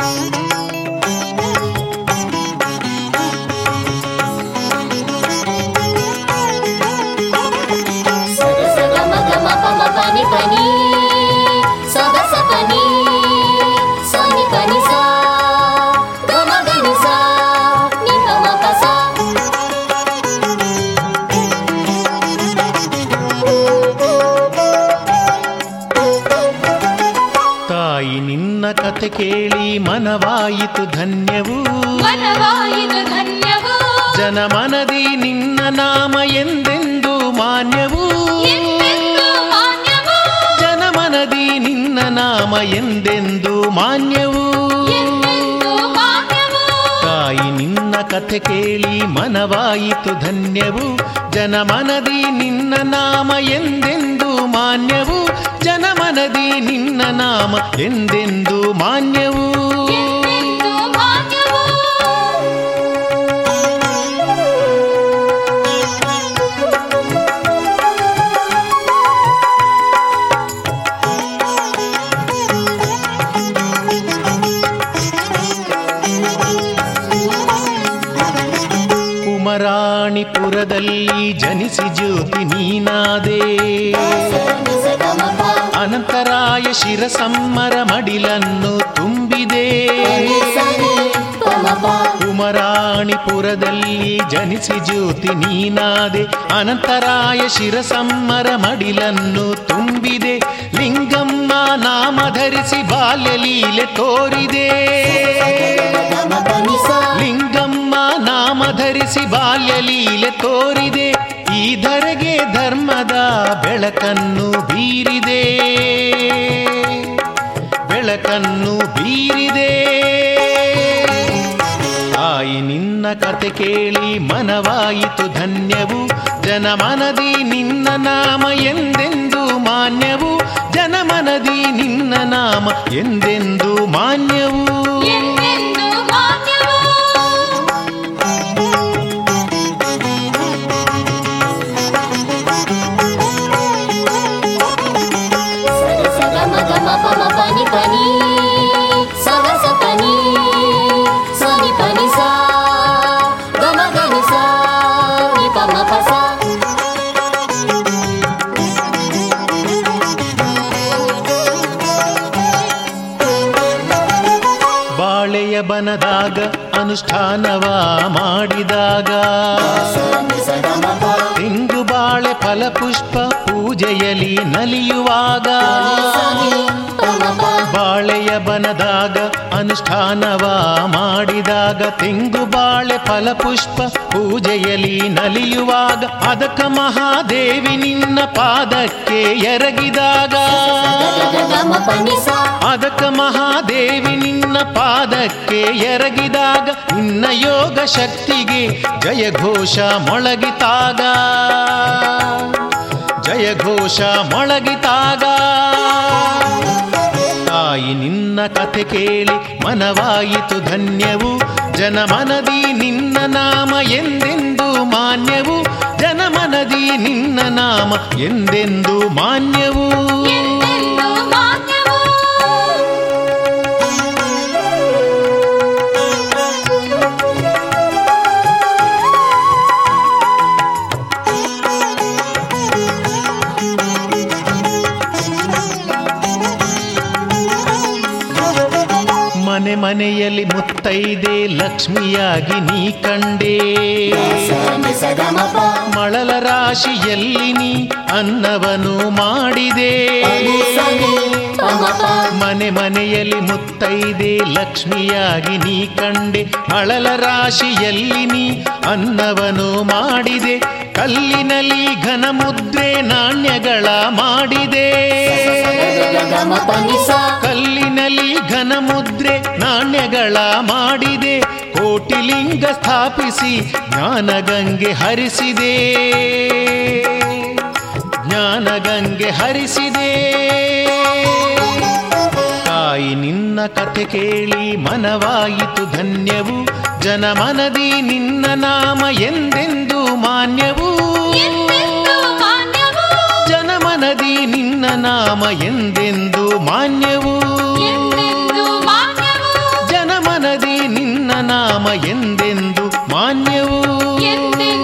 ಕಥೆ ಕೇಳಿ ಮನವಾಯಿತು ಧನ್ಯವು, ಮನವಾಯಿತು ಧನ್ಯವು. ಜನಮನದಿ ನಿನ್ನ ನಾಮ ಎಂದೆಂದು ಮಾನ್ಯವು, ಎಂದೆಂದು ಮಾನ್ಯವು. ಜನಮನದಿ ನಿನ್ನ ನಾಮ ಎಂದೆಂದು ಮಾನ್ಯವು, ಎಂದೆಂದು ಮಾನ್ಯವು. ತಾಯಿ ನಿನ್ನ ಕಥೆ ಕೇಳಿ ಮನವಾಯಿತು ಧನ್ಯವು, ಜನಮನದಿ ನಿನ್ನ ನಾಮ ಎಂದೆಂದು ಮಾನ್ಯವು, ಜನಮನದಿ ನಿನ್ನ ನಾಮ ಎಂದೆಂದು ಮಾನ್ಯವು. ಎಂದೆಂದು ಮಾನ್ಯವು. ಕುಮರಾಣಿಪುರದಲ್ಲಿ ಜನಿಸಿ ಜ್ಯೋತಿ ನೀನಾದೆ, ಅನಂತರಾಯ ಶಿರಸಮ್ಮರ ಮಡಿಲನ್ನು ತುಂಬಿದೆ. ಕುಮರಾಣಿಪುರದಲ್ಲಿ ಜನಿಸಿ ಜ್ಯೋತಿ ನೀನಾದೆ, ಅನಂತರಾಯ ಶಿರಸಮ್ಮರ ಮಡಿಲನ್ನು ತುಂಬಿದೆ. ಲಿಂಗಮ್ಮ ನಾಮ ಧರಿಸಿ ಬಾಲ್ಯ ಲೀಲೆ ತೋರಿದೆ, ಲಿಂಗಮ್ಮ ನಾಮ ಧರಿಸಿ ಬಾಲ್ಯ ಲೀಲೆ ತೋರಿದೆ. ಈ ಧರೆಗೆ ಧರ್ಮದ ಬೆಳಕನ್ನು ಬೀರಿದೆ, ಬೆಳಕನ್ನು ಬೀರಿದೆ. ತಾಯಿ ನಿನ್ನ ಕಥೆ ಕೇಳಿ ಮನವಾಯಿತು ಧನ್ಯವು, ಜನಮನದಿ ನಿನ್ನ ನಾಮ ಎಂದೆಂದು ಮಾನ್ಯವು, ಜನಮನದಿ ನಿನ್ನ ನಾಮ ಎಂದೆಂದು ಮಾನ್ಯವು. ಎಂದೆಂದು ಮಾನ್ಯವು. ಬಾಳೆಯ ಬನದಾಗ ಅನುಷ್ಠಾನವ ಮಾಡಿದಾಗ, ತೆಂಗು ಬಾಳೆ ಫಲಪುಷ್ಪ ಪೂಜೆಯಲ್ಲಿ ನಲಿಯುವಾಗ, ಬಾಳೆಯ ಬನದಾಗ ಅನುಷ್ಠಾನವ ಮಾಡಿದಾಗ, ತೆಂಗು ಬಾಳೆ ಫಲಪುಷ್ಪ ಪೂಜೆಯಲ್ಲಿ ನಲಿಯುವಾಗ, ಅದಕ್ಕ ಮಹಾದೇವಿ ನಿನ್ನ ಪಾದಕ್ಕೆ ಎರಗಿದಾಗ, ಅದಕ್ಕ ಮಹಾದೇವಿ ನಿನ್ನ ಪಾದಕ್ಕೆ ಎರಗಿದಾಗ, ನಿನ್ನ ಯೋಗ ಶಕ್ತಿಗೆ ಜಯಘೋಷ ಮೊಳಗಿತಾಗ, ಜಯಘೋಷ ಮೊಳಗಿತಾಗ. ತಾಯಿ ನಿನ್ನ ಕಥೆ ಕೇಳಿ ಮನವಾಯಿತು ಧನ್ಯವು, ಜನಮನದಿ ನಿನ್ನ ನಾಮ ಎಂದೆಂದು ಮಾನ್ಯವು, ಜನಮನದಿ ನಿನ್ನ ನಾಮ ಎಂದೆಂದು ಮಾನ್ಯವು. ಎಂದೆಂದು ಮಾನ್ಯವು. ಮನೆ ಮನೆಯಲ್ಲಿ ಮುತ್ತೈದೆ ಲಕ್ಷ್ಮಿಯಾಗಿ ನೀ ಕಂಡೆ, ಮಳಲ ರಾಶಿಯಲ್ಲಿ ನೀ ಅನ್ನವನ್ನು ಮಾಡಿದೆ. ಮನೆ ಮನೆಯಲ್ಲಿ ಮುತ್ತೈದೆ ಲಕ್ಷ್ಮಿಯಾಗಿ ನೀ ಕಂಡೆ, ಮಳಲ ರಾಶಿಯಲ್ಲಿ ನೀ ಅನ್ನವನ್ನು ಮಾಡಿದೆ. ಕಲ್ಲಿನಲ್ಲಿ ಘನ ಮುದ್ರೆ ನಾಣ್ಯಗಳ ಮಾಡಿದೆ, ಕಲ್ಲಿನಲ್ಲಿ ಘನ ಮುದ್ರೆ ನಾಣ್ಯಗಳ ಮಾಡಿದೆ. ಕೋಟಿಲಿಂಗ ಸ್ಥಾಪಿಸಿ ಜ್ಞಾನಗಂಗೆ ಹರಿಸಿದೆ, ಜ್ಞಾನಗಂಗೆ ಹರಿಸಿದೆ. ತಾಯಿ ನಿನ್ನ ಕಥೆ ಕೇಳಿ ಮನವಾಯಿತು ಧನ್ಯವು, ಜನಮನದಿ ನಿನ್ನ ನಾಮ ಎಂದೆಂದು ಮಾನ್ಯವು, ಎಂದೆಂದು ಮಾನ್ಯವು. ಜನಮನದಿ ನಿನ್ನ ನಾಮ ಎಂದೆಂದು ಮಾನ್ಯವು, ಎಂದೆಂದು ಮಾನ್ಯವು. ನಾಮ ಎಂದೆಂದು ಮಾನ್ಯವು ಎಂದೆಂದು